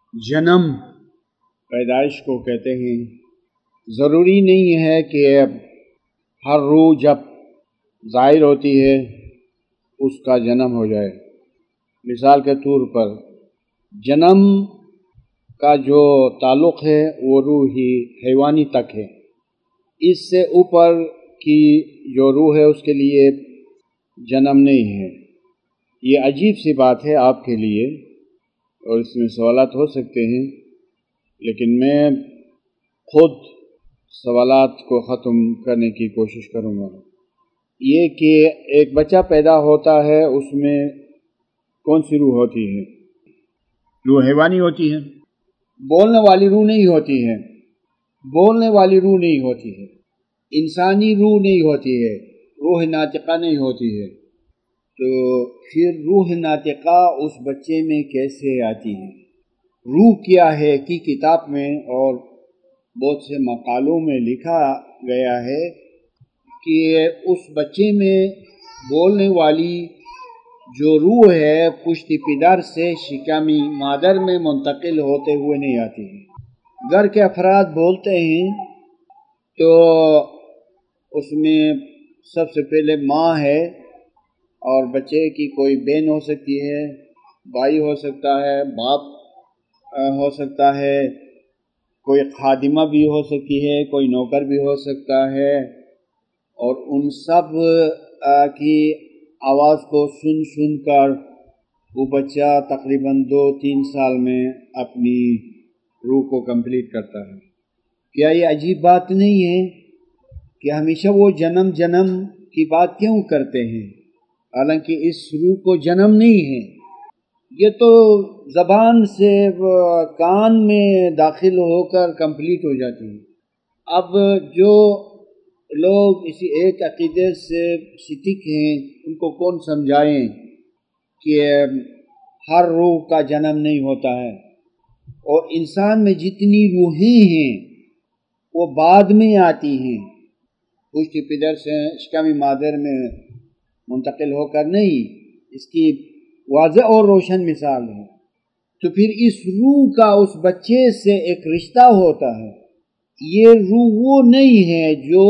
جنم پیدائش کو کہتے ہیں۔ ضروری نہیں ہے کہ ہر روح جب ظاہر ہوتی ہے اس کا جنم ہو جائے۔ مثال کے طور پر جنم کا جو تعلق ہے وہ روحی حیوانی تک ہے، اس سے اوپر کی جو روح ہے اس کے لیے جنم نہیں ہے۔ یہ عجیب سی بات ہے آپ کے لیے اور اس میں سوالات ہو سکتے ہیں، لیکن میں خود سوالات کو ختم کرنے کی کوشش کروں گا۔ یہ کہ ایک بچہ پیدا ہوتا ہے، اس میں کون سی روح ہوتی ہے؟ روح حیوانی ہوتی ہے، بولنے والی روح نہیں ہوتی ہے، بولنے والی روح نہیں ہوتی ہے، انسانی روح نہیں ہوتی ہے، روح ناطقہ نہیں ہوتی ہے۔ تو پھر روح ناطقہ اس بچے میں کیسے آتی ہے؟ روح کیا ہے کی کتاب میں اور بہت سے مقالوں میں لکھا گیا ہے کہ اس بچے میں بولنے والی جو روح ہے پشت پدر سے شکم مادر میں منتقل ہوتے ہوئے نہیں آتی ہے۔ گھر کے افراد بولتے ہیں تو اس میں سب سے پہلے ماں ہے، اور بچے کی کوئی بہن ہو سکتی ہے، بھائی ہو سکتا ہے، باپ ہو سکتا ہے، کوئی خادمہ بھی ہو سکتی ہے، کوئی نوکر بھی ہو سکتا ہے، اور ان سب کی آواز کو سن سن کر وہ بچہ تقریباً 2-3 سال میں اپنی روح کو کمپلیٹ کرتا ہے۔ کیا یہ عجیب بات نہیں ہے کہ ہمیشہ وہ جنم کی بات کیوں کرتے ہیں، حالانکہ اس روح کو جنم نہیں ہے؟ یہ تو زبان سے کان میں داخل ہو کر کمپلیٹ ہو جاتی ہے۔ اب جو لوگ اسی ایک عقیدے سے سٹک ہیں ان کو کون سمجھائیں کہ ہر روح کا جنم نہیں ہوتا ہے، اور انسان میں جتنی روحیں ہیں وہ بعد میں آتی ہیں، پشت پدر سے شکم مادر میں منتقل ہو کر نہیں۔ اس کی واضح اور روشن مثال ہے۔ تو پھر اس روح کا اس بچے سے ایک رشتہ ہوتا ہے۔ یہ روح وہ نہیں ہے جو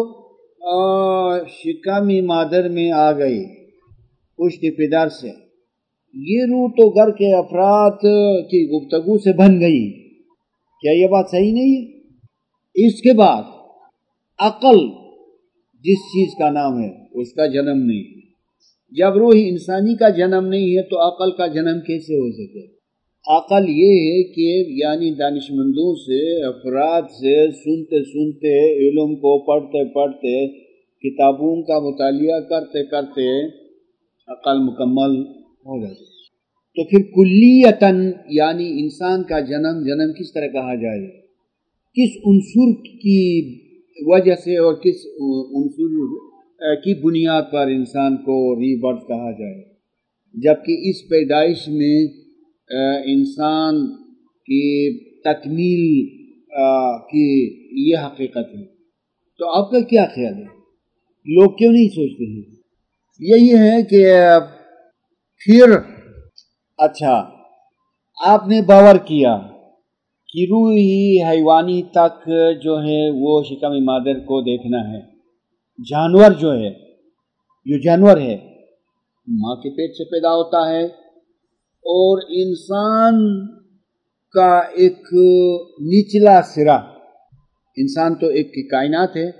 شکم مادر میں آ گئی پشت پدر سے، یہ روح تو گھر کے افراد کی گفتگو سے بن گئی۔ کیا یہ بات صحیح نہیں ہے؟ اس کے بعد عقل جس چیز کا نام ہے اس کا جنم نہیں ہے۔ جب روح انسانی کا جنم نہیں ہے تو عقل کا جنم کیسے ہو سکے؟ عقل یہ ہے کہ یعنی دانشمندوں سے، افراد سے سنتے سنتے، علم کو پڑھتے پڑھتے، کتابوں کا مطالعہ کرتے کرتے عقل مکمل ہو جاتی ہے۔ تو پھر کلیتاً یعنی انسان کا جنم کس طرح کہا جائے، کس عنصر کی وجہ سے اور کس عنصر کی بنیاد پر انسان کو ری برتھ کہا جائے، جبکہ اس پیدائش میں انسان کی تکمیل کی یہ حقیقت ہے۔ تو آپ کا کیا خیال ہے؟ لوگ کیوں نہیں سوچتے ہیں؟ یہی ہے کہ پھر اچھا آپ نے باور کیا کہ روحی حیوانی تک جو ہے وہ شکم مادر کو دیکھنا ہے۔ جانور جو ہے، جو جانور ہے ماں کے پیٹ سے پیدا ہوتا ہے، اور انسان کا ایک نچلا سرا، انسان تو ایک کائنات ہے،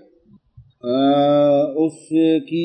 اس کی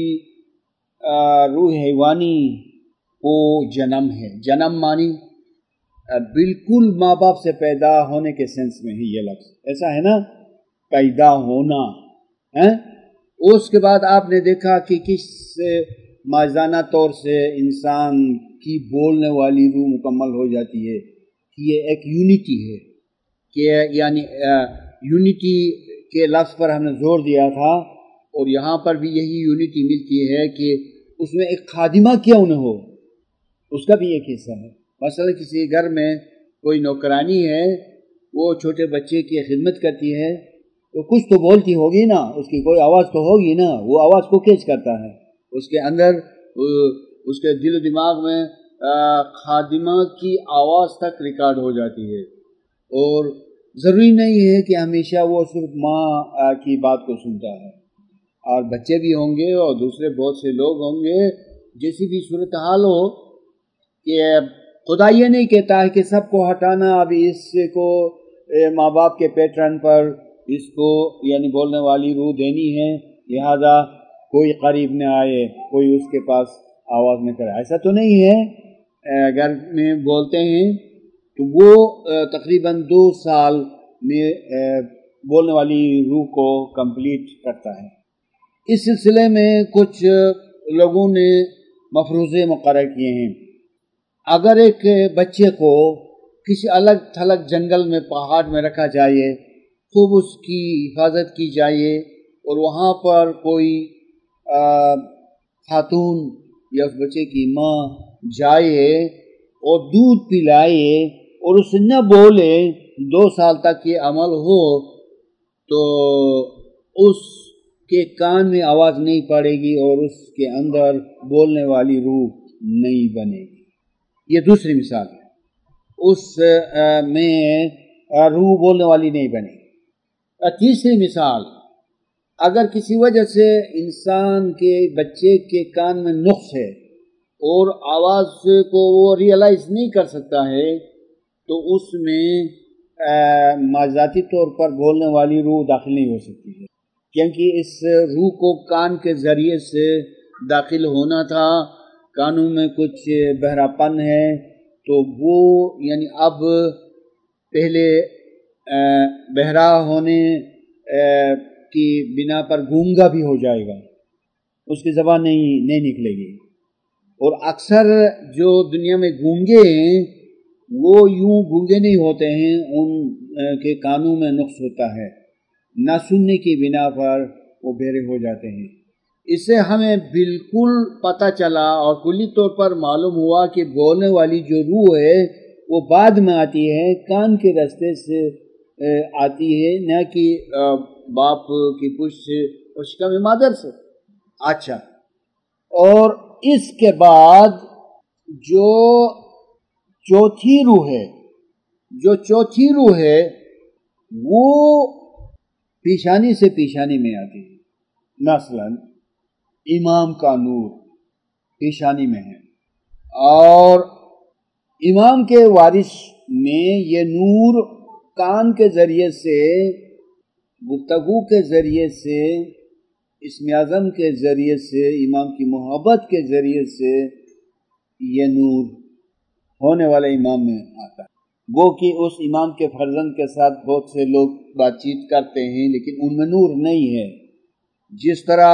روح حیوانی کو جنم ہے۔ جنم مانی بالکل ماں باپ سے پیدا ہونے کے سینس میں ہی یہ لفظ ایسا ہے نا، پیدا ہونا ہے۔ اس کے بعد آپ نے دیکھا کہ کس مازانہ طور سے انسان کی بولنے والی روح مکمل ہو جاتی ہے، کہ یہ ایک یونٹی ہے، کہ یعنی یونٹی کے لفظ پر ہم نے زور دیا تھا، اور یہاں پر بھی یہی یونٹی ملتی ہے کہ اس میں ایک خادمہ کیوں نہ ہو، اس کا بھی ایک حصہ ہے۔ مثلا کسی گھر میں کوئی نوکرانی ہے، وہ چھوٹے بچے کی خدمت کرتی ہے تو کچھ تو بولتی ہوگی نا، اس کی کوئی آواز تو ہوگی نا، وہ آواز کو کیچ کرتا ہے، اس کے اندر اس کے دل و دماغ میں خادمہ کی آواز تک ریکارڈ ہو جاتی ہے، اور ضروری نہیں ہے کہ ہمیشہ وہ صرف ماں کی بات کو سنتا ہے، اور بچے بھی ہوں گے اور دوسرے بہت سے لوگ ہوں گے، جیسی بھی صورتحال ہو، کہ خدا یہ نہیں کہتا ہے کہ سب کو ہٹانا، ابھی اس کو ماں باپ کے پیٹرن پر اس کو یعنی بولنے والی روح دینی ہے، لہذا کوئی قریب نہ آئے، کوئی اس کے پاس آواز نہ کرے۔ ایسا تو نہیں ہے، گھر میں بولتے ہیں تو وہ تقریباً 2 سال میں بولنے والی روح کو کمپلیٹ کرتا ہے۔ اس سلسلے میں کچھ لوگوں نے مفروضے مقرر کیے ہیں۔ اگر ایک بچے کو کسی الگ تھلگ جنگل میں، پہاڑ میں رکھا جائے، خوب اس کی حفاظت کی جائے، اور وہاں پر کوئی خاتون یا اس بچے کی ماں جائے اور دودھ پلائے اور اسے نہ بولے، 2 سال تک یہ عمل ہو، تو اس کے کان میں آواز نہیں پڑے گی اور اس کے اندر بولنے والی روح نہیں بنے گی۔ یہ دوسری مثال ہے، اس میں روح بولنے والی نہیں بنے گی۔ تیسری مثال، اگر کسی وجہ سے انسان کے بچے کے کان میں نقص ہے اور آواز کو وہ ریئلائز نہیں کر سکتا ہے، تو اس میں ماذاتی طور پر بولنے والی روح داخل نہیں ہو سکتی ہے، کیونکہ اس روح کو کان کے ذریعے سے داخل ہونا تھا، کانوں میں کچھ بہراپن ہے، تو وہ یعنی اب پہلے بہرا ہونے کی بنا پر گونگا بھی ہو جائے گا، اس کی زبان نہیں نکلے گی۔ اور اکثر جو دنیا میں گونگے ہیں وہ یوں گونگے نہیں ہوتے ہیں، ان کے کانوں میں نقص ہوتا ہے، نہ سننے کی بنا پر وہ بہرے ہو جاتے ہیں۔ اس سے ہمیں بالکل پتہ چلا اور کلی طور پر معلوم ہوا کہ بولنے والی جو روح ہے وہ بعد میں آتی ہے، کان کے راستے سے آتی ہے، نہ کہ باپ کی پشت سے اور شکم مادر سے۔ اچھا، اور اس کے بعد جو چوتھی روح ہے وہ پیشانی سے پیشانی میں آتی ہے۔ مثلا امام کا نور پیشانی میں ہے، اور امام کے وارث میں یہ نور کان کے ذریعے سے، گفتگو کے ذریعے سے، اسم اعظم کے ذریعے سے، امام کی محبت کے ذریعے سے یہ نور ہونے والے امام میں آتا ہے۔ وہ کہ اس امام کے فرزند کے ساتھ بہت سے لوگ بات چیت کرتے ہیں لیکن ان میں نور نہیں ہے۔ جس طرح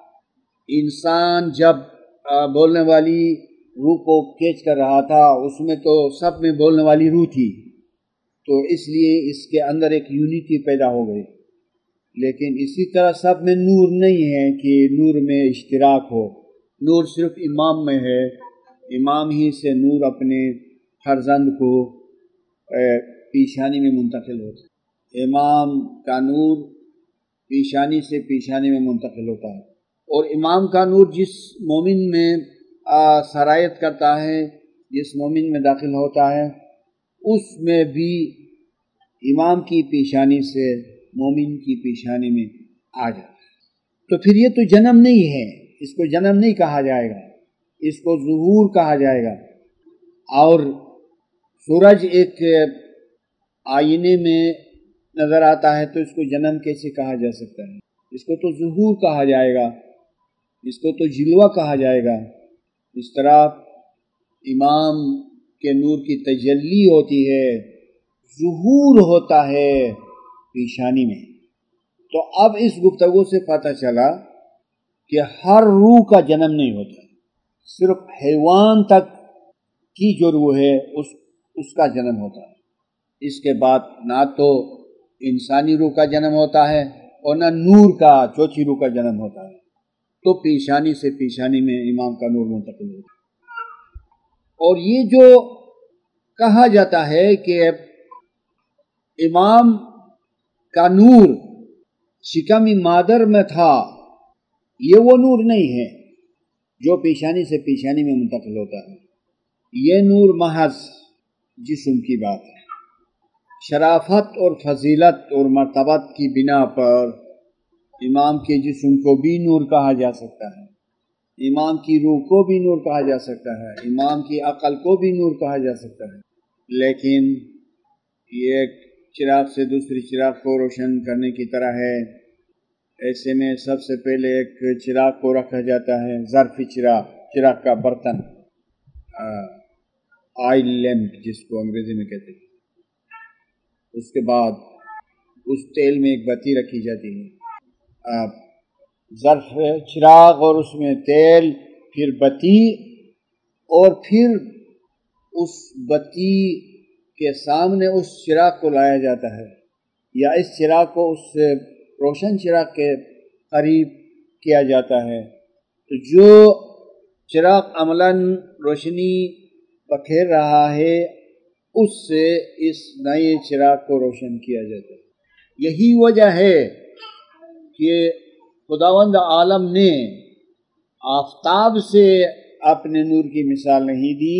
انسان جب بولنے والی روح کو کھینچ کر رہا تھا، اس میں تو سب میں بولنے والی روح تھی، تو اس لیے اس کے اندر ایک یونٹی پیدا ہو گئی، لیکن اسی طرح سب میں نور نہیں ہے کہ نور میں اشتراک ہو۔ نور صرف امام میں ہے، امام ہی سے نور اپنے فرزند کو پیشانی میں منتقل ہوتا ہے۔ امام کا نور پیشانی سے پیشانی میں منتقل ہوتا ہے، اور امام کا نور جس مومن میں سرایت کرتا ہے، جس مومن میں داخل ہوتا ہے، اس میں بھی امام کی پیشانی سے مومن کی پیشانی میں آ جاتا ہے۔ تو پھر یہ تو جنم نہیں ہے، اس کو جنم نہیں کہا جائے گا، اس کو ظہور کہا جائے گا۔ اور سورج ایک آئینے میں نظر آتا ہے تو اس کو جنم کیسے کہا جا سکتا ہے؟ اس کو تو ظہور کہا جائے گا، اس کو تو جلوہ کہا جائے گا۔ اس طرح امام کے نور کی تجلی ہوتی ہے، ظہور ہوتا ہے پیشانی میں۔ تو اب اس گفتگو سے پتہ چلا کہ ہر روح کا جنم نہیں ہوتا، صرف حیوان تک کی جو روح ہے اس کا جنم ہوتا ہے۔ اس کے بعد نہ تو انسانی روح کا جنم ہوتا ہے اور نہ نور کا، چوتھی روح کا جنم ہوتا ہے۔ تو پیشانی سے پیشانی میں امام کا نور منتقل ہوتا ہے۔ اور یہ جو کہا جاتا ہے کہ امام کا نور شکم مادر میں تھا، یہ وہ نور نہیں ہے جو پیشانی سے پیشانی میں منتقل ہوتا ہے۔ یہ نور محض جسم کی بات ہے۔ شرافت اور فضیلت اور مرتبت کی بنا پر امام کے جسم کو بھی نور کہا جا سکتا ہے، امام کی روح کو بھی نور کہا جا سکتا ہے، امام کی عقل کو بھی نور کہا جا سکتا ہے، لیکن یہ ایک چراغ سے دوسری چراغ کو روشن کرنے کی طرح ہے۔ ایسے میں سب سے پہلے ایک چراغ کو رکھا جاتا ہے، ظرفی چراغ، چراغ کا برتن، آئل لیمپ جس کو انگریزی میں کہتے ہیں۔ اس کے بعد اس تیل میں ایک بتی رکھی جاتی ہے، ظرف چراغ اور اس میں تیل، پھر بتی، اور پھر اس بتی کے سامنے اس چراغ کو لایا جاتا ہے، یا اس چراغ کو اس روشن چراغ کے قریب کیا جاتا ہے، تو جو چراغ عملاً روشنی بکھیر رہا ہے اس سے اس نئے چراغ کو روشن کیا جاتا ہے۔ یہی وجہ ہے کہ خداوند عالم نے آفتاب سے اپنے نور کی مثال نہیں دی،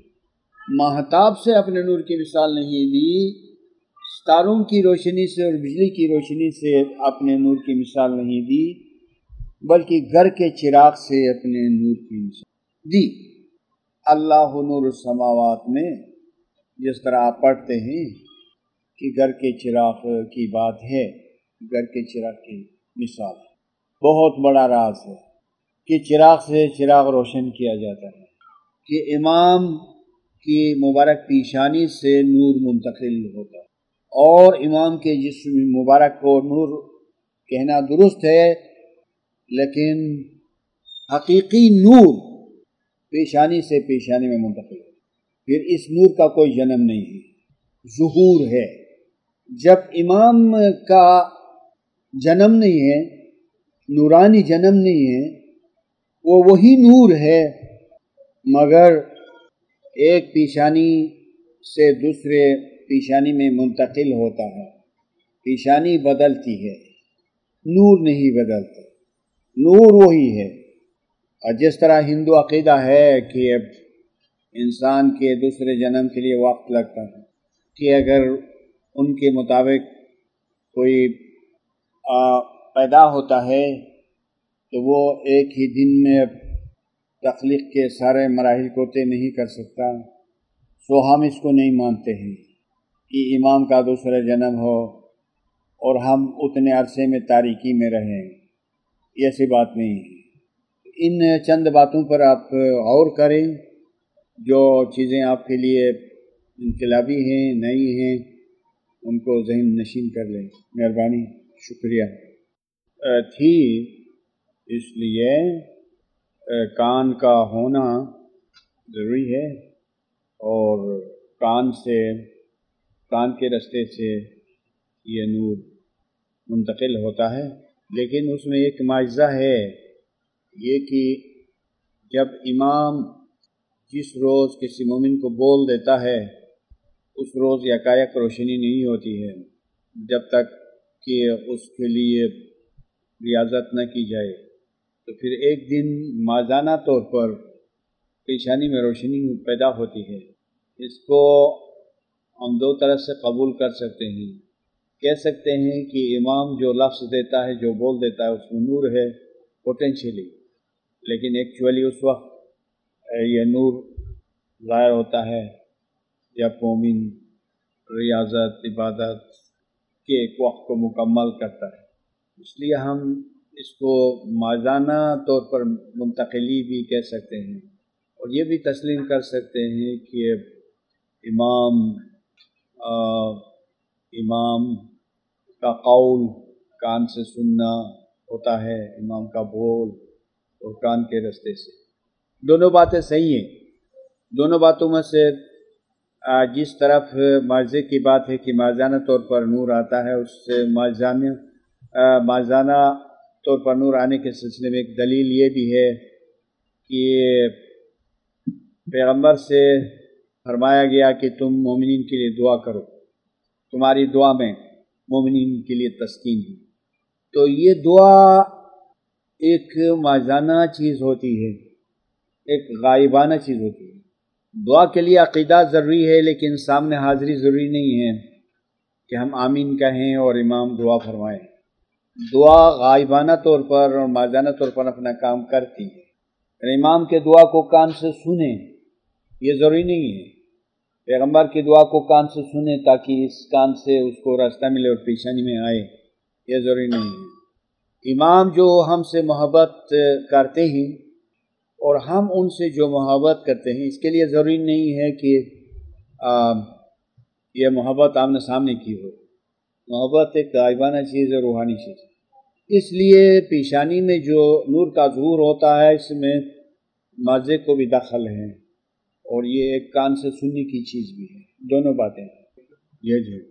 ماہتاب سے اپنے نور کی مثال نہیں دی، ستاروں کی روشنی سے اور بجلی کی روشنی سے اپنے نور کی مثال نہیں دی، بلکہ گھر کے چراغ سے اپنے نور کی مثال دی۔ اللہ نور السماوات میں جس طرح آپ پڑھتے ہیں کہ گھر کے چراغ کی بات ہے، گھر کے چراغ کی مثال ہے، بہت بڑا راز ہے کہ چراغ سے چراغ روشن کیا جاتا ہے، کہ امام کی مبارک پیشانی سے نور منتقل ہوتا ہے، اور امام کے جسم مبارک کو نور کہنا درست ہے، لیکن حقیقی نور پیشانی سے پیشانی میں منتقل ہے۔ پھر اس نور کا کوئی جنم نہیں ہے، ظہور ہے۔ جب امام کا جنم نہیں ہے، نورانی جنم نہیں ہے، وہ وہی نور ہے، مگر ایک پیشانی سے دوسرے پیشانی میں منتقل ہوتا ہے، پیشانی بدلتی ہے، نور نہیں بدلتا، نور وہی ہے۔ اور جس طرح ہندو عقیدہ ہے کہ انسان کے دوسرے جنم کے لیے وقت لگتا ہے، کہ اگر ان کے مطابق کوئی پیدا ہوتا ہے تو وہ ایک ہی دن میں تخلیق کے سارے مراحل کو طے نہیں کر سکتا، سو ہم اس کو نہیں مانتے ہیں کہ امام کا دوسرا جنم ہو اور ہم اتنے عرصے میں تاریکی میں رہیں، ایسی بات نہیں ہے۔ ان چند باتوں پر آپ غور کریں، جو چیزیں آپ کے لیے انقلابی ہیں، نئی ہیں، ان کو ذہن نشین کر لیں، مہربانی، شکریہ۔ تھی اس لیے کان کا ہونا ضروری ہے، اور کان کے راستے سے یہ نور منتقل ہوتا ہے، لیکن اس میں ایک معجزہ ہے، یہ کہ جب امام جس روز کسی مومن کو بول دیتا ہے اس روز یکایک روشنی نہیں ہوتی ہے، جب تک کہ اس کے لیے ریاضت نہ کی جائے، تو پھر ایک دن مازانہ طور پر پیشانی میں روشنی پیدا ہوتی ہے۔ اس کو ہم دو طرح سے قبول کر سکتے ہیں، کہہ سکتے ہیں کہ امام جو لفظ دیتا ہے، جو بول دیتا ہے، اس میں نور ہے پوٹینشیلی، لیکن ایکچولی اس وقت یہ نور ظاہر ہوتا ہے جب مومن ریاضت، عبادت کے ایک وقت کو مکمل کرتا ہے۔ اس لیے ہم اس کو مازانہ طور پر منتقلی بھی کہہ سکتے ہیں، اور یہ بھی تسلیم کر سکتے ہیں کہ امام کا قول کان سے سننا ہوتا ہے، امام کا بول اور کان کے راستے سے۔ دونوں باتیں صحیح ہیں۔ دونوں باتوں میں سے جس طرف معجزے کی بات ہے کہ مازانہ طور پر نور آتا ہے، اس سے مازانہ طور پر نور آنے کے سلسلے میں ایک دلیل یہ بھی ہے کہ پیغمبر سے فرمایا گیا کہ تم مومنین کے لیے دعا کرو، تمہاری دعا میں مومنین کے لیے تسکین ہے۔ تو یہ دعا ایک مازانہ چیز ہوتی ہے، ایک غائبانہ چیز ہوتی ہے، دعا کے لیے عقیدہ ضروری ہے، لیکن سامنے حاضری ضروری نہیں ہے کہ ہم آمین کہیں اور امام دعا فرمائیں۔ دعا غائبانہ طور پر اور مازانہ طور پر اپنا کام کرتی ہے۔ امام کے دعا کو کان سے سنیں یہ ضروری نہیں ہے، پیغمبر کی دعا کو کان سے سنیں تاکہ اس کان سے اس کو راستہ ملے اور پیشانی میں آئے، یہ ضروری نہیں ہے۔ امام جو ہم سے محبت کرتے ہیں اور ہم ان سے جو محبت کرتے ہیں، اس کے لیے ضروری نہیں ہے کہ یہ محبت آمنے سامنے کی ہو۔ محبت ایک غائبانہ چیز ہے، روحانی چیز ہے۔ اس لیے پیشانی میں جو نور کا ظہور ہوتا ہے اس میں مزے کو بھی دخل ہے، اور یہ ایک کان سے سننے کی چیز بھی ہے، دونوں باتیں ہیں۔ یہ جی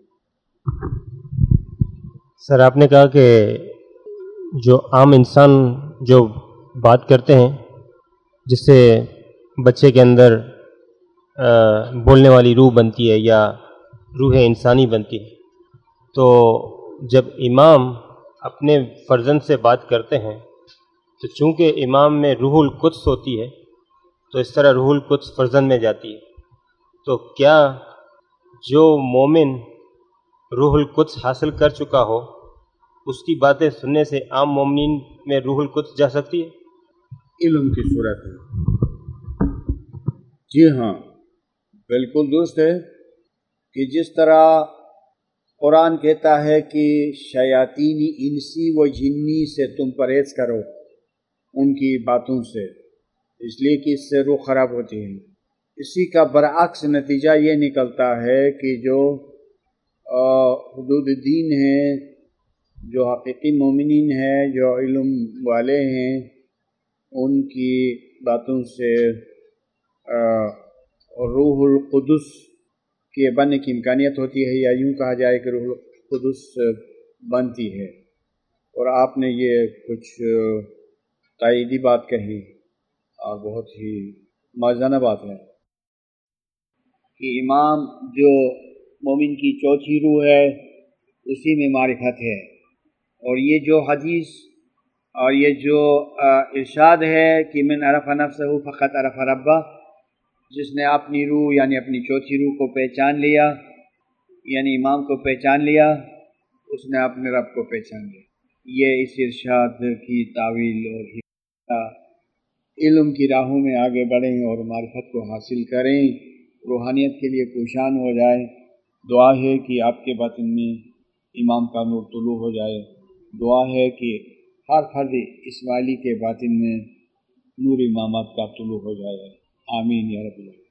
سر، آپ نے کہا کہ جو عام انسان جو بات کرتے ہیں جس سے بچے کے اندر بولنے والی روح بنتی ہے یا روح انسانی بنتی ہے، تو جب امام اپنے فرزند سے بات کرتے ہیں تو چونکہ امام میں روح القدس ہوتی ہے تو اس طرح روح القدس فرزند میں جاتی ہے، تو کیا جو مومن روح القدس حاصل کر چکا ہو اس کی باتیں سننے سے عام مومنین میں روح القدس جا سکتی ہے؟ علم کی صورت ہے، جی ہاں بالکل درست ہے کہ جس طرح قرآن کہتا ہے کہ شیاطین انسی و جنی سے تم پرہیز کرو ان کی باتوں سے، اس لیے کہ اس سے روح خراب ہوتی ہے۔ اسی کا برعکس نتیجہ یہ نکلتا ہے کہ جو حدود دین ہیں، جو حقیقی مومنین ہیں، جو علم والے ہیں، ان کی باتوں سے روح القدس کے بننے کی امکانیت ہوتی ہے، یا یوں کہا جائے کہ روح القدس بنتی ہے۔ اور آپ نے یہ کچھ تائیدی بات کہی اور بہت ہی موزونہ بات ہے کہ امام جو مومن کی چوتھی روح ہے اسی میں معرفت ہے، اور یہ جو حدیث اور یہ جو ارشاد ہے کہ من عرف نفسہ فقط عرف ربہ، جس نے اپنی روح یعنی اپنی چوتھی روح کو پہچان لیا، یعنی امام کو پہچان لیا، اس نے اپنے رب کو پہچان لیا۔ یہ اس ارشاد کی تعویل اور علم کی راہوں میں آگے بڑھیں اور معرفت کو حاصل کریں، روحانیت کے لیے کوشاں ہو جائے۔ دعا ہے کہ آپ کے باطن میں امام کا نور طلوع ہو جائے، دعا ہے کہ ہر فرد اسماعیلی کے باطن میں نور امامت کا طلوع ہو جائے۔ آمین یا رب العالمین۔